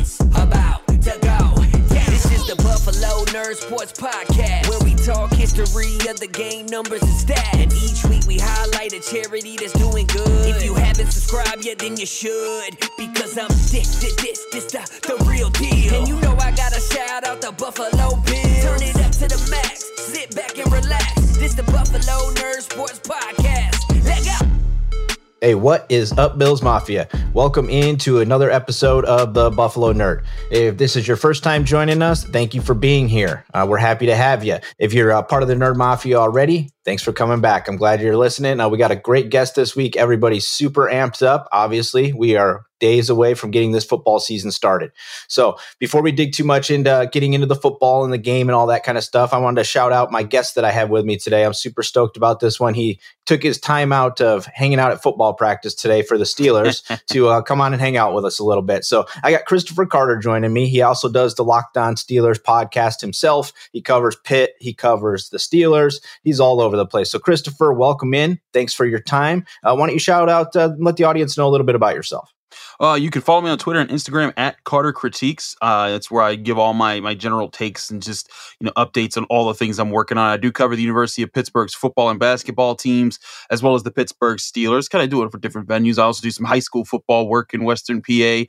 It's about to go down. This is the Buffalo Nerd Sports Podcast, where we talk history of the game, numbers and stats. And each week we highlight a charity that's doing good. If you haven't subscribed yet, then you should, because I'm this the real deal. And you know I gotta shout out the Buffalo Bills. Turn it up to the max, sit back and relax. This the Buffalo Nerd Sports Podcast. Let go. Hey, what is up, Bills Mafia? Welcome into another episode of the Buffalo Nerd. If this is your first time joining us, thank you for being here. We're happy to have you. If you're a part of the Nerd Mafia already, thanks for coming back. I'm glad you're listening. We got a great guest this week. Everybody's super amped up. Obviously, we are days away from getting this football season started. So before we dig too much into getting into the football and the game and all that kind of stuff, I wanted to shout out my guest that I have with me today. I'm super stoked about this one. He took his time out of hanging out at football practice today for the Steelers to come on and hang out with us a little bit. So I got Christopher Carter joining me. He also does the Locked On Steelers podcast himself. He covers Pitt. He covers the Steelers. He's all over the place. So Christopher, welcome in. Thanks for your time. Why don't you shout out, let the audience know a little bit about yourself. You can follow me on Twitter and Instagram at Carter Critiques. That's where I give all my general takes and just updates on all the things I'm working on. I do cover the University of Pittsburgh's football and basketball teams, as well as the Pittsburgh Steelers. Kind of do it for different venues. I also do some high school football work in Western PA.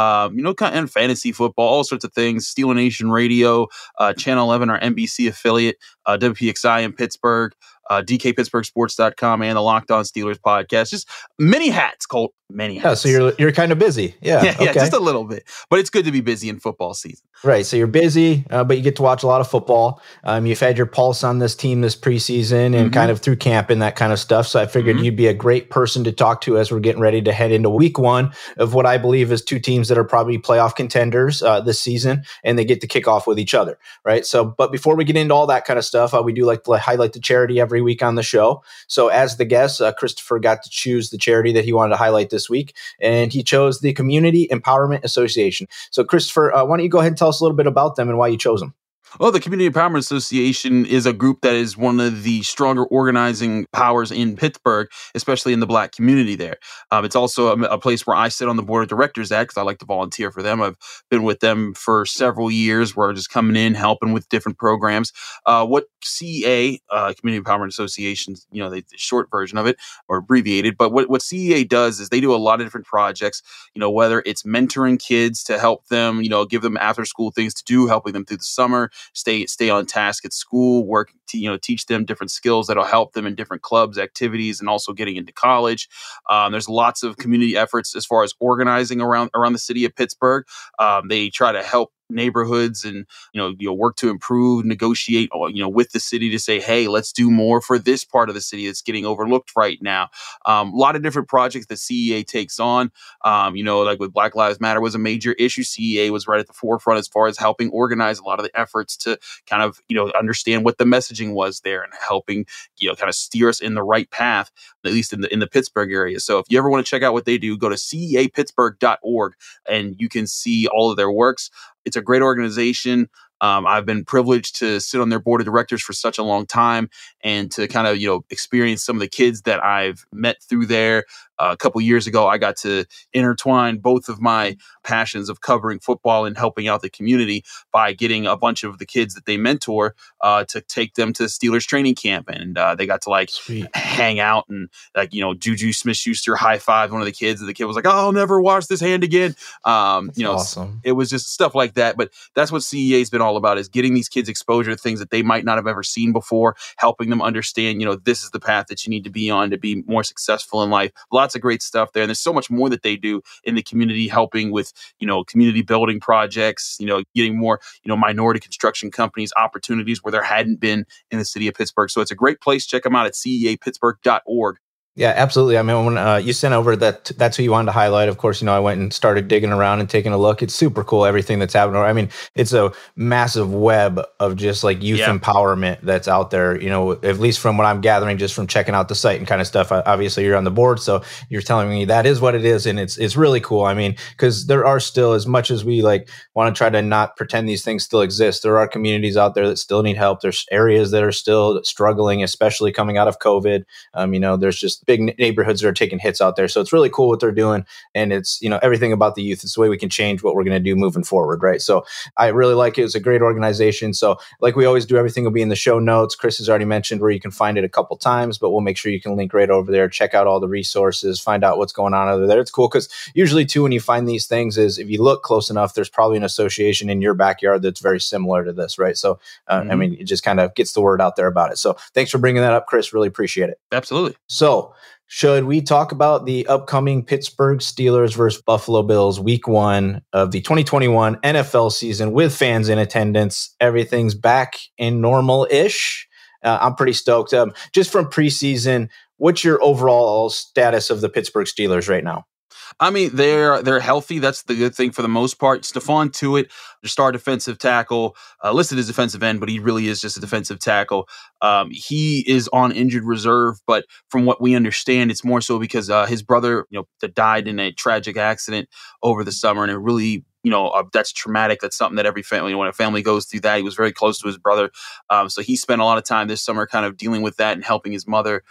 And fantasy football, all sorts of things. Steeler Nation Radio, Channel 11, our NBC affiliate, WPXI in Pittsburgh. DKPittsburghSports.com and the Locked On Steelers podcast. Just many hats, Colt. Many hats. Yeah, so you're kind of busy. Yeah, okay. Just a little bit. But it's good to be busy in football season. Right. So you're busy, but you get to watch a lot of football. You've had your pulse on this team this preseason and kind of through camp and that kind of stuff. So I figured you'd be a great person to talk to as we're getting ready to head into week one of what I believe is two teams that are probably playoff contenders this season, and they get to kick off with each other. Right. So, but before we get into all that kind of stuff, we do like to highlight the charity every week on the show. So as the guest, Christopher got to choose the charity that he wanted to highlight this week, and he chose the Community Empowerment Association. So Christopher, why don't you go ahead and tell us a little bit about them and why you chose them? Well, the Community Empowerment Association is a group that is one of the stronger organizing powers in Pittsburgh, especially in the Black community there. It's also a place where I sit on the board of directors at, because I like to volunteer for them. I've been with them for several years, where I'm just coming in, helping with different programs. What CEA, Community Empowerment Association, the short version of it, or abbreviated, but what CEA does is they do a lot of different projects, whether it's mentoring kids to help them, give them after school things to do, helping them through the summer, stay on task at school, work to, teach them different skills that'll help them in different clubs, activities, and also getting into college. There's lots of community efforts as far as organizing around the city of Pittsburgh. They try to help neighborhoods and work to improve, negotiate with the city to say, hey, let's do more for this part of the city that's getting overlooked right now. A lot of different projects that CEA takes on, like with Black Lives Matter was a major issue. CEA was right at the forefront as far as helping organize a lot of the efforts to kind of understand what the messaging was there and helping kind of steer us in the right path, at least in the Pittsburgh area. So if you ever want to check out what they do, go to ceapittsburgh.org and you can see all of their works. It's a great organization. I've been privileged to sit on their board of directors for such a long time and to kind of, experience some of the kids that I've met through there. A couple years ago, I got to intertwine both of my passions of covering football and helping out the community by getting a bunch of the kids that they mentor to take them to Steelers training camp. And they got to hang out and Juju Smith-Schuster high-fived one of the kids, and the kid was like, oh, I'll never wash this hand again. Awesome. It was just stuff like that. But that's what CEA's been all about, is getting these kids exposure to things that they might not have ever seen before, helping them understand, this is the path that you need to be on to be more successful in life. Lots of great stuff there. And there's so much more that they do in the community, helping with, community building projects, getting more, minority construction companies opportunities where there hadn't been in the city of Pittsburgh. So it's a great place. Check them out at ceapittsburgh.org. Yeah, absolutely. I mean, when you sent over that's who you wanted to highlight. Of course, I went and started digging around and taking a look. It's super cool, everything that's happening. I mean, it's a massive web of just like youth empowerment that's out there, at least from what I'm gathering, just from checking out the site and kind of stuff. Obviously, you're on the board, so you're telling me that is what it is. And it's really cool. I mean, because there are still, as much as we want to try to not pretend these things still exist, there are communities out there that still need help. There's areas that are still struggling, especially coming out of COVID. There's just big neighborhoods that are taking hits out there. So it's really cool what they're doing. And it's, everything about the youth. It's the way we can change what we're going to do moving forward, right? So I really like it. It's a great organization. So like we always do, everything will be in the show notes. Chris has already mentioned where you can find it a couple times, but we'll make sure you can link right over there, check out all the resources, find out what's going on over there. It's cool because usually too, when you find these things is if you look close enough, there's probably an association in your backyard that's very similar to this, right? So, I mean, it just kind of gets the word out there about it. So thanks for bringing that up, Chris. Really appreciate it. Absolutely. So should we talk about the upcoming Pittsburgh Steelers versus Buffalo Bills week 1 of the 2021 NFL season with fans in attendance? Everything's back in normal-ish. I'm pretty stoked. Just from preseason, what's your overall status of the Pittsburgh Steelers right now? I mean, they're healthy. That's the good thing for the most part. Stephon Tuitt, the star defensive tackle, listed as defensive end, but he really is just a defensive tackle. He is on injured reserve, but from what we understand, it's more so because his brother, that died in a tragic accident over the summer, and it really, that's traumatic. That's something that every family, when a family goes through that, he was very close to his brother. So he spent a lot of time this summer kind of dealing with that and helping his mother.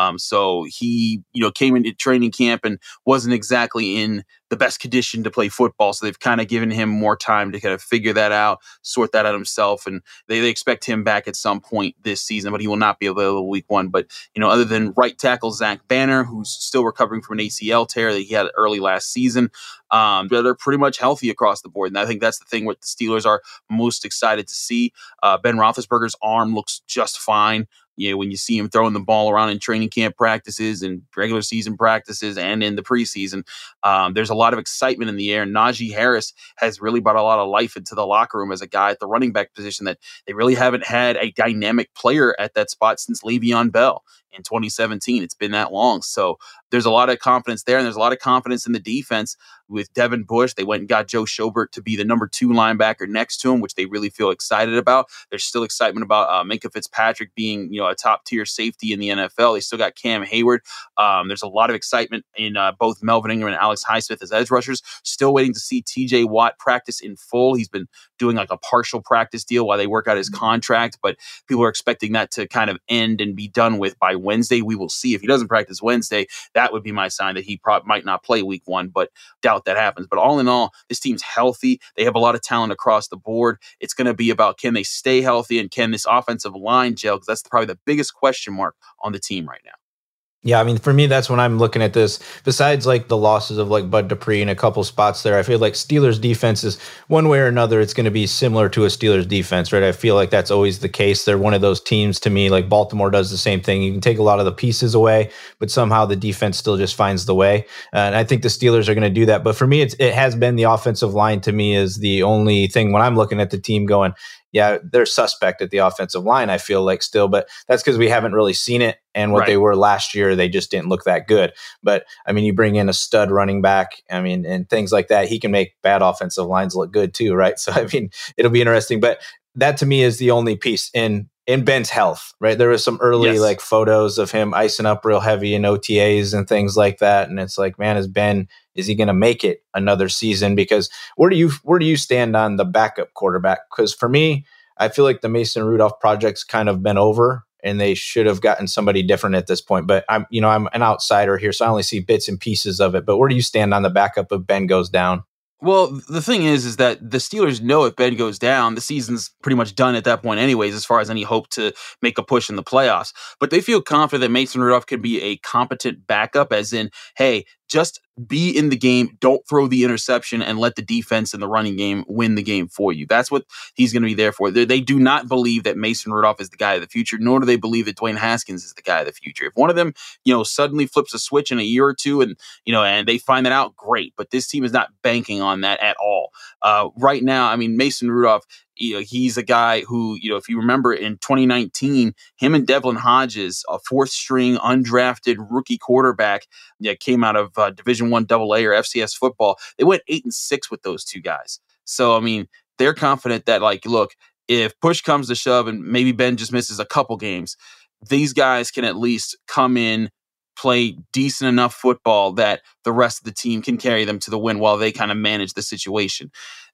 So he, came into training camp and wasn't exactly in the best condition to play football. So they've kind of given him more time to kind of figure that out, sort that out himself. And they expect him back at some point this season, but he will not be available week 1. But, other than right tackle Zach Banner, who's still recovering from an ACL tear that he had early last season, they're pretty much healthy across the board. And I think that's the thing what the Steelers are most excited to see. Ben Roethlisberger's arm looks just fine. When you see him throwing the ball around in training camp practices and regular season practices and in the preseason, there's a lot of excitement in the air. Najee Harris has really brought a lot of life into the locker room as a guy at the running back position that they really haven't had a dynamic player at that spot since Le'Veon Bell in 2017. It's been that long. So there's a lot of confidence there, and there's a lot of confidence in the defense with Devin Bush. They went and got Joe Schobert to be the number 2 linebacker next to him, which they really feel excited about. There's still excitement about Minkah Fitzpatrick being, a top-tier safety in the NFL. They still got Cam Hayward. There's a lot of excitement in both Melvin Ingram and Alex Highsmith as edge rushers. Still waiting to see TJ Watt practice in full. He's been doing like a partial practice deal while they work out his contract, but people are expecting that to kind of end and be done with by Wednesday. We will see. If he doesn't practice Wednesday, that would be my sign that he might not play week 1, but doubt that happens. But all in all, this team's healthy. They have a lot of talent across the board. It's going to be about, can they stay healthy, and can this offensive line gel? Because that's probably the biggest question mark on the team right now. Yeah, I mean, for me, that's when I'm looking at this. Besides like the losses of like Bud Dupree and a couple spots there, I feel like Steelers defense is one way or another, it's going to be similar to a Steelers defense, right? I feel like that's always the case. They're one of those teams to me, like Baltimore does the same thing. You can take a lot of the pieces away, but somehow the defense still just finds the way. And I think the Steelers are going to do that. But for me, it has been the offensive line to me is the only thing when I'm looking at the team going, yeah, they're suspect at the offensive line, I feel like still, but that's because we haven't really seen it. And what they were last year, they just didn't look that good. But I mean, you bring in a stud running back, I mean, and things like that, he can make bad offensive lines look good too, right? So, I mean, it'll be interesting. But that to me is the only piece in Ben's health, right? There was some early like photos of him icing up real heavy in OTAs and things like that. And it's like, man, is he going to make it another season? Because where do you stand on the backup quarterback? Because for me, I feel like the Mason Rudolph project's kind of been over and they should have gotten somebody different at this point. But I'm an outsider here, so I only see bits and pieces of it. But where do you stand on the backup if Ben goes down? Well, the thing is that the Steelers know if Ben goes down, the season's pretty much done at that point anyways, as far as any hope to make a push in the playoffs. But they feel confident that Mason Rudolph can be a competent backup, as in, hey, just be in the game, don't throw the interception, and let the defense in the running game win the game for you. That's what he's going to be there for. They do not believe that Mason Rudolph is the guy of the future, nor do they believe that Dwayne Haskins is the guy of the future. If one of them, suddenly flips a switch in a year or two and they find that out, great. But this team is not banking on that at all. Right now, I mean, Mason Rudolph, he's a guy who, if you remember in 2019, him and Devlin Hodges, a 4th string undrafted rookie quarterback, came out of Division I AA or FCS football. They went 8-6 with those two guys. So, I mean, they're confident that, like, look, if push comes to shove and maybe Ben just misses a couple games, these guys can at least come in, play decent enough football that the rest of the team can carry them to the win while they kind of manage the situation.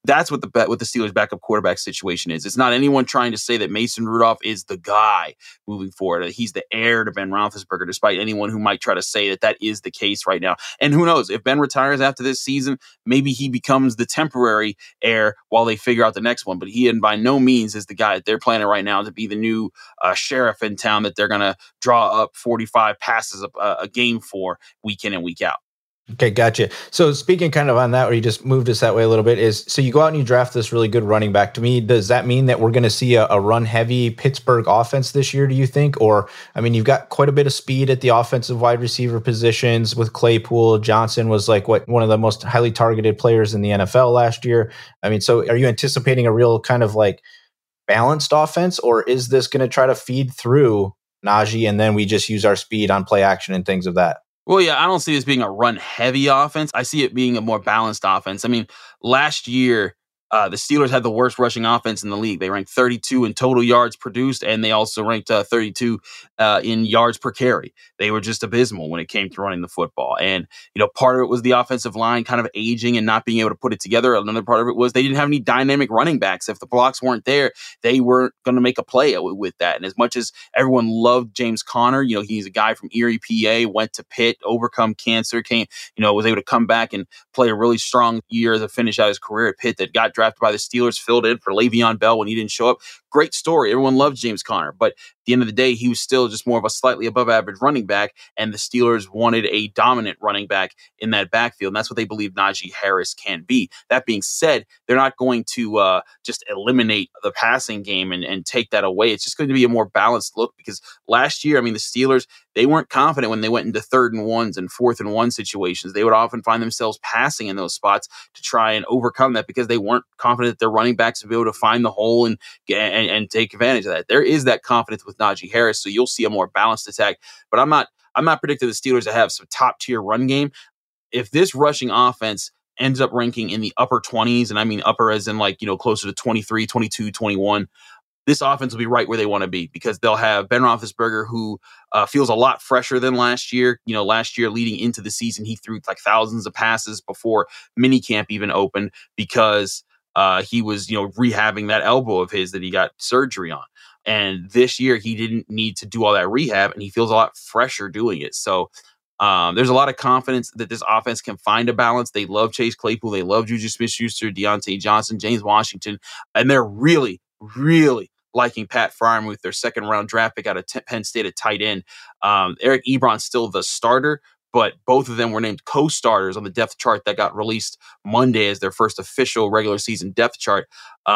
That's what the Steelers' backup quarterback situation is. It's not anyone trying to say that Mason Rudolph is the guy moving forward, that he's the heir to Ben Roethlisberger, despite anyone who might try to say that that is the case right now. And who knows, if Ben retires after this season, maybe he becomes the temporary heir while they figure out the next one. But he, and by no means, is the guy that they're planning right now to be the new sheriff in town that they're going to draw up 45 passes a game for week in and week out. Okay, gotcha. So speaking kind of on that, where you just moved us that way a little bit, is so you go out and you draft this really good running back. To me, does that mean that we're going to see a run-heavy Pittsburgh offense this year, do you think? Or, I mean, you've got quite a bit of speed at the offensive wide receiver positions with Claypool. Johnson was like one of the most highly targeted players in the NFL last year. I mean, so are you anticipating a real kind of like balanced offense, or is this going to try to feed through Najee and then we just use our speed on play action and things of that? Well, yeah, I don't see this being a run-heavy offense. I see it being a more balanced offense. I mean, last year, the Steelers had the worst rushing offense in the league. They ranked 32 in total yards produced, and they also ranked 32 in yards per carry. They were just abysmal when it came to running the football. And, part of it was the offensive line kind of aging and not being able to put it together. Another part of it was they didn't have any dynamic running backs. If the blocks weren't there, they weren't going to make a play with that. And as much as everyone loved James Conner, he's a guy from Erie, PA, went to Pitt, overcome cancer, was able to come back and play a really strong year to finish out his career at Pitt, that got drafted by the Steelers, filled in for Le'Veon Bell when he didn't show up. Great story. Everyone loved James Conner, but at the end of the day, he was still just more of a slightly above average running back, and the Steelers wanted a dominant running back in that backfield, and that's what they believe Najee Harris can be. That being said, they're not going to just eliminate the passing game and take that away. It's just going to be a more balanced look, because last year, I mean, the Steelers, they weren't confident when they went into 3rd and 1s and 4th and 1 situations. They would often find themselves passing in those spots to try and overcome that, because they weren't confident that their running backs would be able to find the hole and take advantage of that. There is that confidence with Najee Harris, so you'll see a more balanced attack. But I'm not predicting the Steelers to have some top tier run game. If this rushing offense ends up ranking in the upper 20s, and I mean upper as in closer to 23, 22, 21, this offense will be right where they want to be, because they'll have Ben Roethlisberger, who feels a lot fresher than last year. Last year leading into the season, he threw like thousands of passes before minicamp even opened, because he was, rehabbing that elbow of his that he got surgery on. And this year he didn't need to do all that rehab, and he feels a lot fresher doing it. So there's a lot of confidence that this offense can find a balance. They love Chase Claypool. They love Juju Smith-Schuster, Deontay Johnson, James Washington, and they're really, really liking Pat Freiermuth, their 2nd-round draft pick out of Penn State at tight end. Eric Ebron's still the starter, but both of them were named co-starters on the depth chart that got released Monday as their first official regular season depth chart.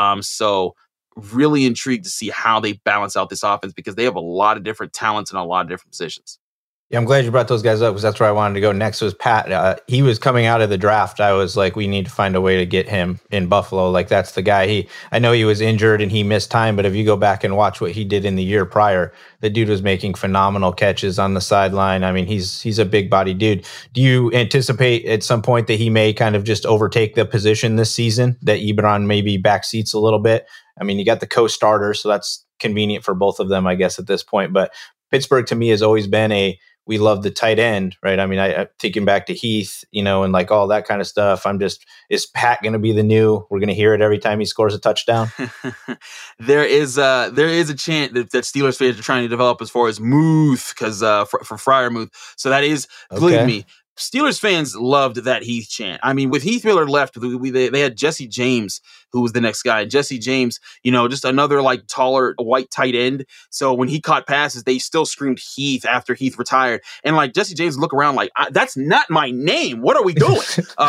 So really intrigued to see how they balance out this offense, because they have a lot of different talents in a lot of different positions. Yeah, I'm glad you brought those guys up, because that's where I wanted to go next. Was Pat. He was coming out of the draft. I was like, we need to find a way to get him in Buffalo. Like, that's the guy. I know he was injured and he missed time, but if you go back and watch what he did in the year prior, the dude was making phenomenal catches on the sideline. I mean, he's a big body dude. Do you anticipate at some point that he may kind of just overtake the position this season, that Ebron maybe backseats a little bit? I mean, you got the co-starter, so that's convenient for both of them, I guess, at this point. But Pittsburgh, to me, has always been we love the tight end, right? I mean, I thinking back to Heath, and like all that kind of stuff. Is Pat going to be the new? We're going to hear it every time he scores a touchdown. There is a chant that Steelers fans are trying to develop as far as Muth, because for Freiermuth. So that is, believe me, Steelers fans loved that Heath chant. I mean, with Heath Miller left, they had Jesse James, who was the next guy. Jesse James, just another like taller white tight end. So when he caught passes, they still screamed Heath after Heath retired. And like Jesse James look around like, that's not my name. What are we doing?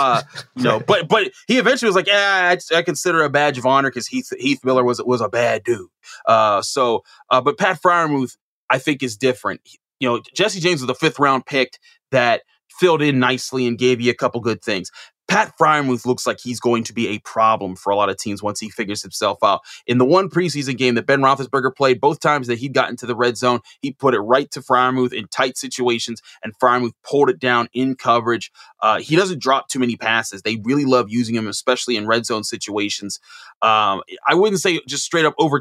But he eventually was like, I consider a badge of honor, because Heath Miller was a bad dude. But Pat Freiermuth, I think, is different. Jesse James was the 5th-round pick that filled in nicely and gave you a couple good things. Pat Freiermuth looks like he's going to be a problem for a lot of teams once he figures himself out. In the one preseason game that Ben Roethlisberger played, both times that he got into the red zone, he put it right to Freiermuth in tight situations, and Freiermuth pulled it down in coverage. He doesn't drop too many passes. They really love using him, especially in red zone situations. I wouldn't say just straight up overtake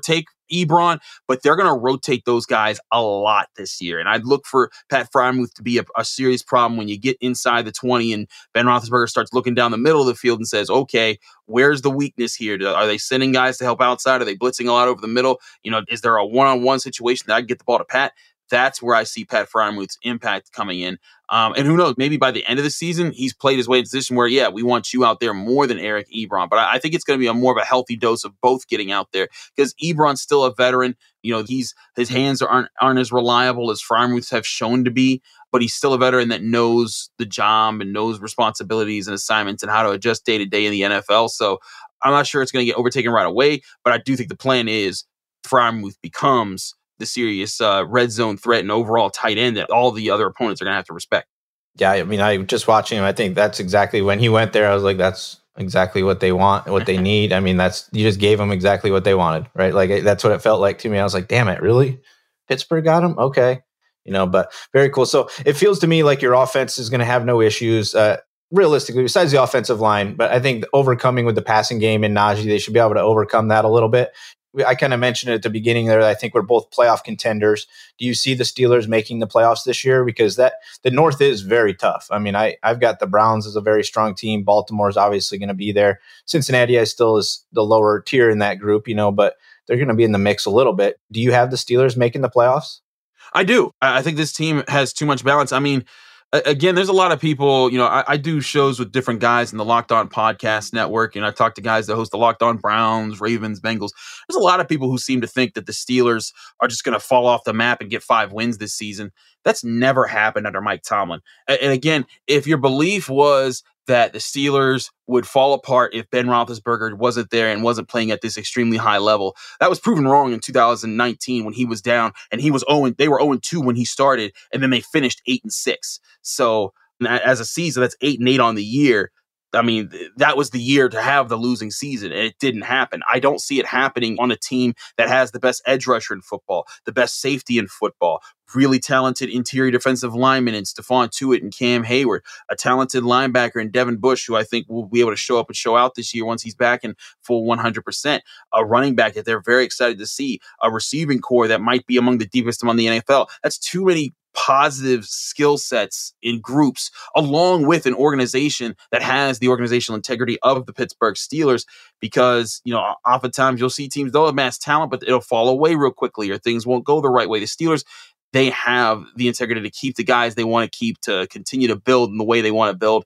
Ebron, but they're going to rotate those guys a lot this year. And I'd look for Pat Freiermuth to be a serious problem when you get inside the 20 and Ben Roethlisberger starts looking down the middle of the field and says, okay, where's the weakness here? Are they sending guys to help outside? Are they blitzing a lot over the middle? Is there a one-on-one situation that I can get the ball to Pat? That's where I see Pat Freiermuth's impact coming in. And who knows, maybe by the end of the season, he's played his way into a position where, yeah, we want you out there more than Eric Ebron. But I think it's going to be more of a healthy dose of both getting out there because Ebron's still a veteran. His hands aren't as reliable as Freiermuth's have shown to be, but he's still a veteran that knows the job and knows responsibilities and assignments and how to adjust day to day in the NFL. So I'm not sure it's going to get overtaken right away, but I do think the plan is Freiermuth becomes the serious red zone threat and overall tight end that all the other opponents are going to have to respect. Yeah, I mean, I just watching him, I think that's exactly when he went there. I was like, that's exactly what they want, what they need. I mean, you just gave them exactly what they wanted, right? Like that's what it felt like to me. I was like, damn it, really? Pittsburgh got him? Okay. But very cool. So it feels to me like your offense is going to have no issues. Realistically, besides the offensive line, but I think overcoming with the passing game and Najee, they should be able to overcome that a little bit. I kind of mentioned it at the beginning there. I think we're both playoff contenders. Do you see the Steelers making the playoffs this year? Because the North is very tough. I mean, I've got the Browns as a very strong team. Baltimore is obviously going to be there. Cincinnati still is the lower tier in that group, but they're going to be in the mix a little bit. Do you have the Steelers making the playoffs? I do. I think this team has too much balance. I mean, again, there's a lot of people, I do shows with different guys in the Locked On Podcast Network, and I talk to guys that host the Locked On Browns, Ravens, Bengals. There's a lot of people who seem to think that the Steelers are just going to fall off the map and get 5 wins this season. That's never happened under Mike Tomlin. And again, if your belief was that the Steelers would fall apart if Ben Roethlisberger wasn't there and wasn't playing at this extremely high level, that was proven wrong in 2019 when he was down and they were 0-2 when he started, and then they finished 8-6. So as a season, that's 8-8 on the year. I mean, that was the year to have the losing season, and it didn't happen. I don't see it happening on a team that has the best edge rusher in football, the best safety in football, really talented interior defensive linemen in Stephon Tuitt and Cam Hayward, a talented linebacker in Devin Bush, who I think will be able to show up and show out this year once he's back in full 100%, a running back that they're very excited to see, a receiving core that might be among the deepest among the NFL. That's too many positive skill sets in groups, along with an organization that has the organizational integrity of the Pittsburgh Steelers, because, oftentimes you'll see teams, they'll amass talent, but it'll fall away real quickly or things won't go the right way. The Steelers, they have the integrity to keep the guys they want to keep, to continue to build in the way they want to build.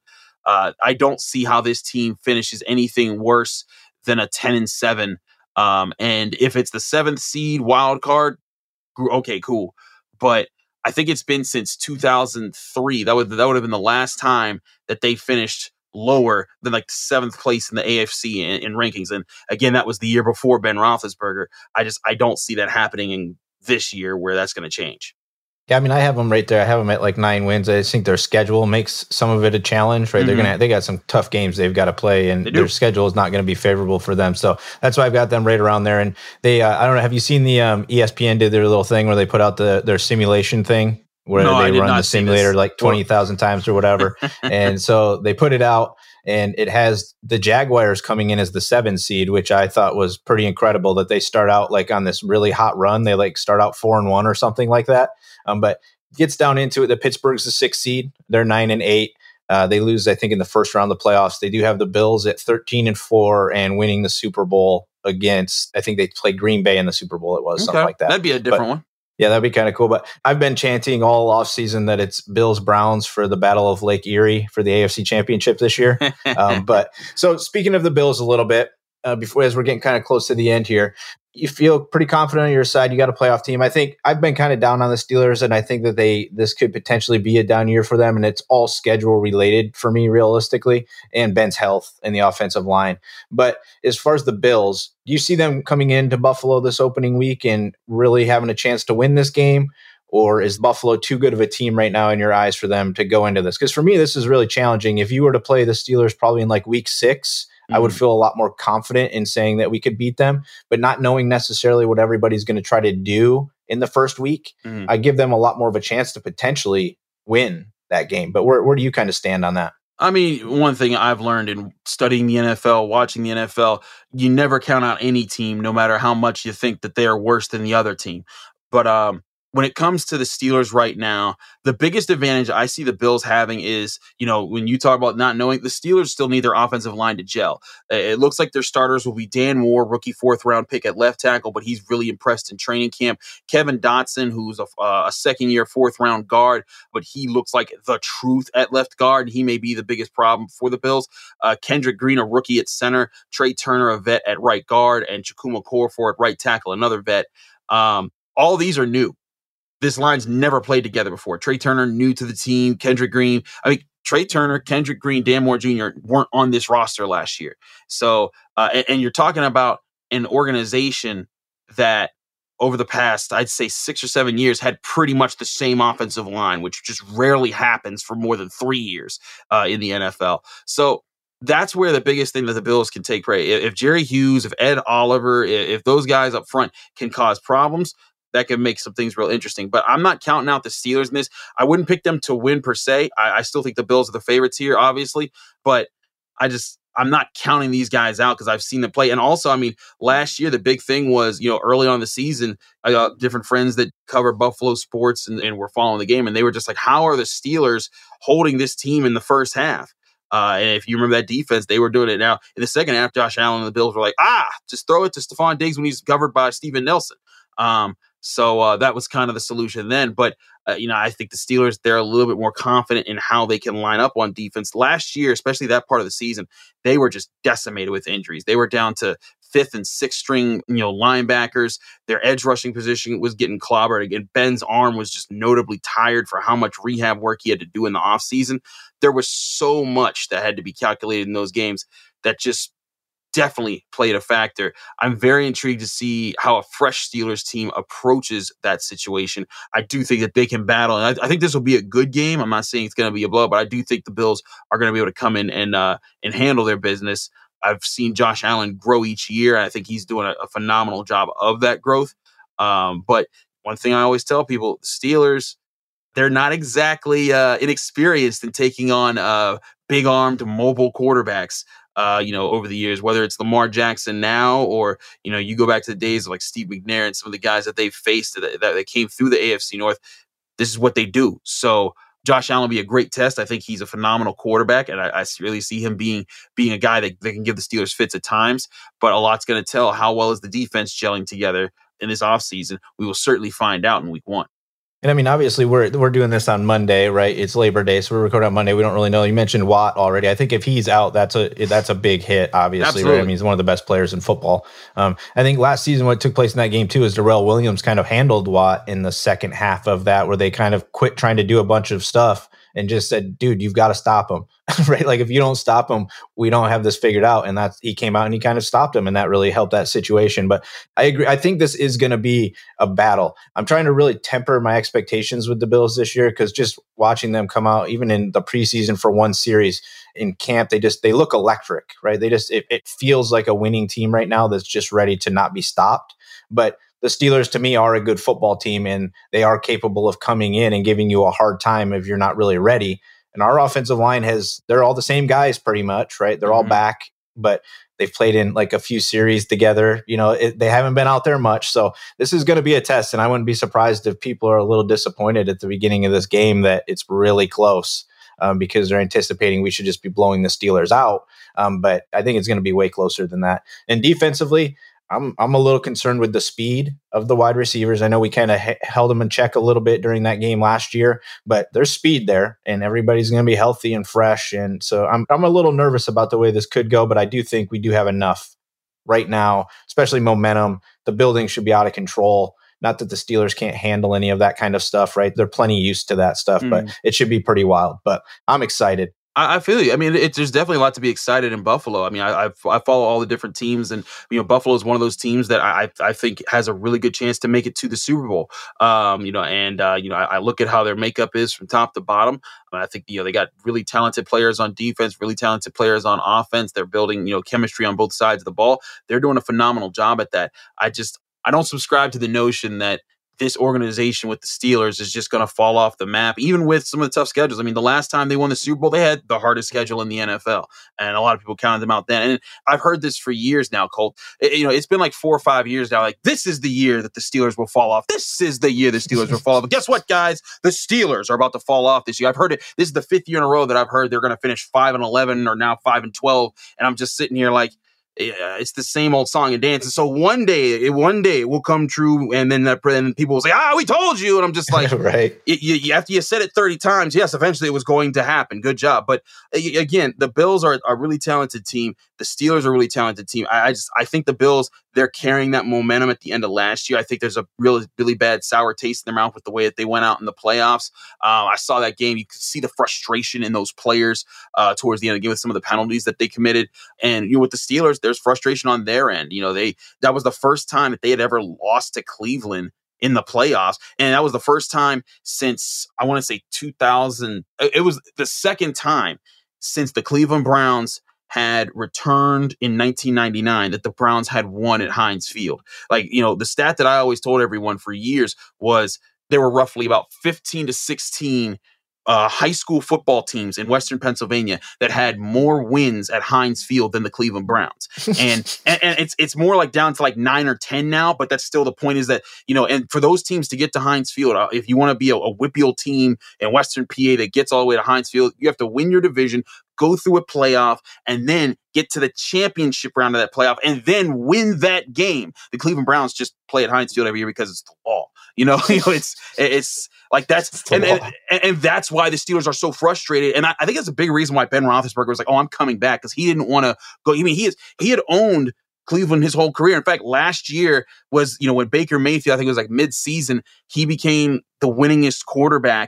I don't see how this team finishes anything worse than a 10-7. And if it's the 7th seed wild card, okay, cool. But I think it's been since 2003. That would have been the last time that they finished lower than like 7th place in the AFC in rankings. And again, that was the year before Ben Roethlisberger. I don't see that happening in this year where that's going to change. Yeah, I mean, I have them right there. I have them at like 9 wins. I just think their schedule makes some of it a challenge, right? Mm-hmm. They got some tough games they've got to play, and their schedule is not going to be favorable for them. So that's why I've got them right around there. And they, I don't know, have you seen the ESPN did their little thing where they put out their simulation thing where they run the simulator like 20,000 times or whatever? And so they put it out, and it has the Jaguars coming in as the 7 seed, which I thought was pretty incredible that they start out like on this really hot run. They like start out 4-1 or something like that. But gets down into it. The Pittsburgh's the 6th seed. They're 9-8. They lose, I think, in the first round of the playoffs. They do have the Bills at 13-4 and winning the Super Bowl against, I think they played Green Bay in the Super Bowl. It was something like that. That'd be a different one. Yeah, that'd be kind of cool. But I've been chanting all offseason that it's Bills Browns for the Battle of Lake Erie for the AFC Championship this year. But so speaking of the Bills a little bit, before, as we're getting kind of close to the end here, you feel pretty confident on your side. You got a playoff team. I think I've been kind of down on the Steelers, and I think that this could potentially be a down year for them, and it's all schedule related for me realistically, and Ben's health and the offensive line. But as far as the Bills, do you see them coming into Buffalo this opening week and really having a chance to win this game? Or is Buffalo too good of a team right now in your eyes for them to go into this? Because for me, this is really challenging. If you were to play the Steelers probably in like week 6, I would feel a lot more confident in saying that we could beat them, but not knowing necessarily what everybody's going to try to do in the first week, I give them a lot more of a chance to potentially win that game. But where do you kind of stand on that? I mean, one thing I've learned in studying the NFL, watching the NFL, you never count out any team, no matter how much you think that they are worse than the other team. But when it comes to the Steelers right now, the biggest advantage I see the Bills having is, when you talk about not knowing, the Steelers still need their offensive line to gel. It looks like their starters will be Dan Moore, rookie fourth-round pick at left tackle, but he's really impressed in training camp. Kevin Dotson, who's a second-year fourth-round guard, but he looks like the truth at left guard. He may be the biggest problem for the Bills. Kendrick Green, a rookie at center. Trey Turner, a vet at right guard. And Chukwuma Okorafor at right tackle, another vet. All these are new. This line's never played together before. Trey Turner, new to the team. Kendrick Green. Trey Turner, Kendrick Green, Dan Moore Jr. weren't on this roster last year. So, and you're talking about an organization that over the past, I'd say 6 or 7 years, had pretty much the same offensive line, which just rarely happens for more than 3 years in the NFL. So that's where the biggest thing that the Bills can take prey. If Jerry Hughes, if Ed Oliver, if those guys up front can cause problems, that could make some things real interesting. But I'm not counting out the Steelers in this. I wouldn't pick them to win per se. I still think the Bills are the favorites here, obviously. But I'm not counting these guys out because I've seen them play. And also, last year, the big thing was, early on in the season, I got different friends that cover Buffalo sports and were following the game. And they were just like, how are the Steelers holding this team in the first half? And if you remember that defense, they were doing it. Now, in the second half, Josh Allen and the Bills were like, just throw it to Stephon Diggs when he's covered by Steven Nelson. So that was kind of the solution then. But, I think the Steelers, they're a little bit more confident in how they can line up on defense. Last year, especially that part of the season, they were just decimated with injuries. They were down to fifth and sixth string, linebackers. Their edge rushing position was getting clobbered. Again, Ben's arm was just notably tired for how much rehab work he had to do in the offseason. There was so much that had to be calculated in those games that just definitely played a factor. I'm very intrigued to see how a fresh Steelers team approaches that situation. I do think that they can battle, and I think this will be a good game. I'm not saying it's going to be a blow, but I do think the Bills are going to be able to come in and handle their business. I've seen Josh Allen grow each year, and I think he's doing a phenomenal job of that growth. But one thing I always tell people, the Steelers, they're not exactly inexperienced in taking on big-armed mobile quarterbacks. Over the years, whether it's Lamar Jackson now or, you go back to the days of like Steve McNair and some of the guys that they've faced that came through the AFC North, this is what they do. So Josh Allen will be a great test. I think he's a phenomenal quarterback, and I really see him being a guy that can give the Steelers fits at times, but a lot's going to tell how well is the defense gelling together in this offseason. We will certainly find out in week 1. And obviously we're doing this on Monday, right? It's Labor Day, so we're recording on Monday. We don't really know. You mentioned Watt already. I think if he's out, that's a big hit, obviously. Absolutely. Right? He's one of the best players in football. I think last season what took place in that game too is Darrell Williams kind of handled Watt in the second half of that, where they kind of quit trying to do a bunch of stuff and just said, dude, you've got to stop him, right? Like if you don't stop him, we don't have this figured out. And he came out and he kind of stopped him, and that really helped that situation. But I agree. I think this is going to be a battle. I'm trying to really temper my expectations with the Bills this year, because just watching them come out, even in the preseason for one series in camp, they look electric, right? It feels like a winning team right now that's just ready to not be stopped. But the Steelers, to me, are a good football team, and they are capable of coming in and giving you a hard time if you're not really ready. And our offensive line they're all the same guys pretty much, right? They're all back, but they've played in like a few series together. They haven't been out there much. So this is going to be a test, and I wouldn't be surprised if people are a little disappointed at the beginning of this game that it's really close, because they're anticipating we should just be blowing the Steelers out. But I think it's going to be way closer than that. And defensively, I'm a little concerned with the speed of the wide receivers. I know we kind of held them in check a little bit during that game last year, but there's speed there, and everybody's going to be healthy and fresh. And so I'm a little nervous about the way this could go, but I do think we do have enough right now, especially momentum. The building should be out of control. Not that the Steelers can't handle any of that kind of stuff, right? They're plenty used to that stuff, but it should be pretty wild. But I'm excited. I feel you. There's definitely a lot to be excited in Buffalo. I follow all the different teams, and Buffalo is one of those teams that I think has a really good chance to make it to the Super Bowl. I look at how their makeup is from top to bottom. I think they got really talented players on defense, really talented players on offense. They're building chemistry on both sides of the ball. They're doing a phenomenal job at that. I don't subscribe to the notion that this organization with the Steelers is just going to fall off the map, even with some of the tough schedules. I mean, the last time they won the Super Bowl, they had the hardest schedule in the NFL, and a lot of people counted them out then. And I've heard this for years now, Colt. It's been like 4 or 5 years now. Like, this is the year that the Steelers will fall off. This is the year the Steelers will fall off. But guess what, guys? The Steelers are about to fall off this year. I've heard it. This is the 5th year in a row that I've heard they're going to finish 5-11 or now 5-12, and I'm just sitting here like, it's the same old song and dance. And so one day it will come true, and then people will say, we told you. And I'm just like, right. After you said it 30 times, yes, eventually it was going to happen. Good job. But again, the Bills are a really talented team. The Steelers are a really talented team. I think the Bills, they're carrying that momentum at the end of last year. I think there's a really, really bad sour taste in their mouth with the way that they went out in the playoffs. I saw that game. You could see the frustration in those players towards the end of the game with some of the penalties that they committed. And with the Steelers, there's frustration on their end. That was the first time that they had ever lost to Cleveland in the playoffs. And that was the first time since, I want to say 2000. It was the second time since the Cleveland Browns had returned in 1999 that the Browns had won at Heinz Field. The stat that I always told everyone for years was there were roughly about 15 to 16 high school football teams in Western Pennsylvania that had more wins at Heinz Field than the Cleveland Browns. And it's more like down to like 9 or 10 now, but that's still the point is that, and for those teams to get to Heinz Field, if you want to be a WPIAL team in Western PA that gets all the way to Heinz Field, you have to win your division, go through a playoff, and then get to the championship round of that playoff and then win that game. The Cleveland Browns just play at Heinz Field every year because it's the law. It's like that's and that's why the Steelers are so frustrated. And I think that's a big reason why Ben Roethlisberger was like, I'm coming back, because he didn't want to go. I mean, he had owned Cleveland his whole career. In fact, last year was, when Baker Mayfield, I think it was like mid-season, he became the winningest quarterback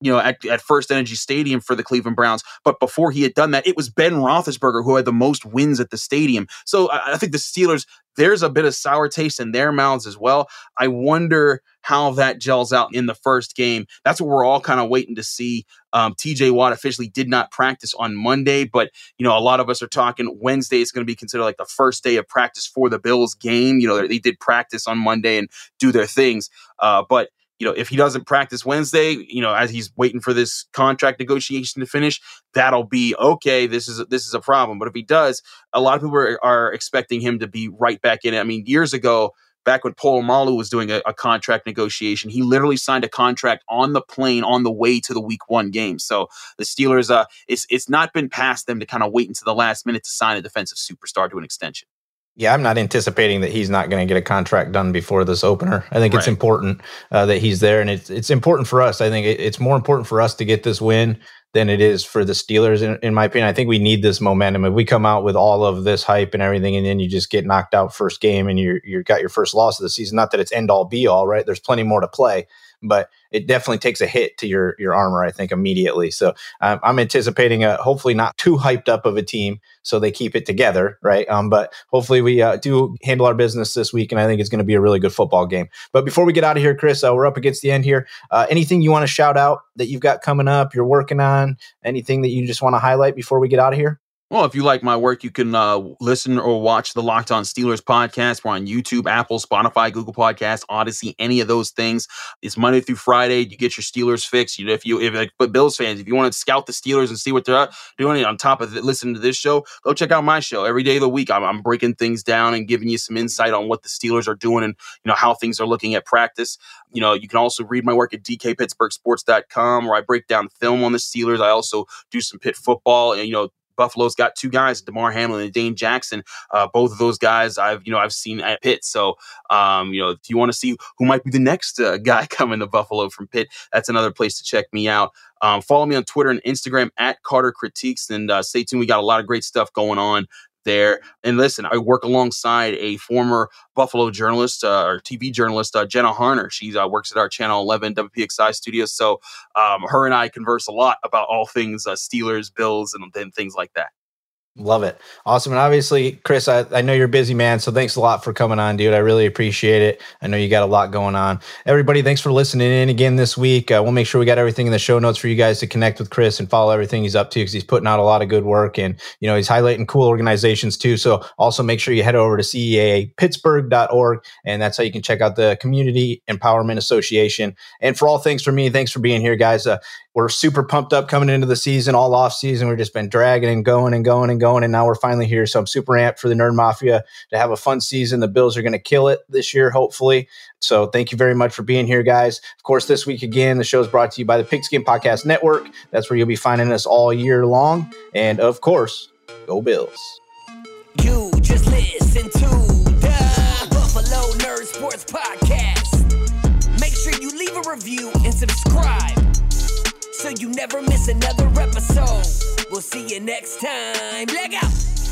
at First Energy Stadium for the Cleveland Browns. But before he had done that, it was Ben Roethlisberger who had the most wins at the stadium. So I think the Steelers, there's a bit of sour taste in their mouths as well. I wonder how that gels out in the first game. That's what we're all kind of waiting to see. TJ Watt officially did not practice on Monday, but a lot of us are talking Wednesday is going to be considered like the first day of practice for the Bills game. They did practice on Monday and do their things. But if he doesn't practice Wednesday, as he's waiting for this contract negotiation to finish, that'll be okay. This is a problem. But if he does, a lot of people are expecting him to be right back in it. I mean, years ago, back when Polamalu was doing a contract negotiation, he literally signed a contract on the plane on the way to the Week 1 game. So the Steelers, it's not been past them to kind of wait until the last minute to sign a defensive superstar to an extension. Yeah, I'm not anticipating that he's not going to get a contract done before this opener. I think it's important that he's there, and it's important for us. I think it's more important for us to get this win than it is for the Steelers, in my opinion. I think we need this momentum. If we come out with all of this hype and everything, and then you just get knocked out first game and you got your first loss of the season, not that it's end all be all, right? There's plenty more to play, but it definitely takes a hit to your armor, I think, immediately. So I'm anticipating hopefully not too hyped up of a team, so they keep it together, right? But hopefully we do handle our business this week, and I think it's going to be a really good football game. But before we get out of here, Chris, we're up against the end here. Anything you want to shout out that you've got coming up, you're working on, anything that you just want to highlight before we get out of here? Well, if you like my work, you can listen or watch the Locked On Steelers podcast. We're on YouTube, Apple, Spotify, Google Podcasts, Odyssey, any of those things. It's Monday through Friday. You get your Steelers fix. But Bills fans, if you want to scout the Steelers and see what they're doing on top of listening to this show, go check out my show every day of the week. I'm breaking things down and giving you some insight on what the Steelers are doing and how things are looking at practice. You can also read my work at dkpittsburghsports.com, where I break down film on the Steelers. I also do some Pitt football, and Buffalo's got 2 guys, DeMar Hamlin and Dane Jackson. Both of those guys I've seen at Pitt. So, if you want to see who might be the next guy coming to Buffalo from Pitt, that's another place to check me out. Follow me on Twitter and Instagram at Carter Critiques, and stay tuned. We got a lot of great stuff going on there. And listen, I work alongside a former Buffalo journalist or TV journalist, Jenna Harner. She works at our Channel 11 WPXI studios. So her and I converse a lot about all things Steelers, Bills, and things like that. Love it. Awesome. And obviously, Chris, I know you're a busy, man. So thanks a lot for coming on, dude. I really appreciate it. I know you got a lot going on. Everybody, thanks for listening in again this week. We'll make sure we got everything in the show notes for you guys to connect with Chris and follow everything he's up to, because he's putting out a lot of good work, and, you know, he's highlighting cool organizations too. So also make sure you head over to ceapittsburgh.org, and that's how you can check out the Community Empowerment Association. And for all things for me, thanks for being here, guys. We're super pumped up coming into the season, all off season. We've just been dragging and going and going and going. And now we're finally here. So I'm super amped for the Nerd Mafia to have a fun season. The Bills are going to kill it this year, hopefully. So thank you very much for being here, guys. Of course, this week again, the show is brought to you by the Pigskin Podcast Network. That's where you'll be finding us all year long. And of course, go Bills. You just listen to the Buffalo Nerd Sports Podcast. Make sure you leave a review and subscribe, so you never miss another episode. We'll see you next time. Leg out.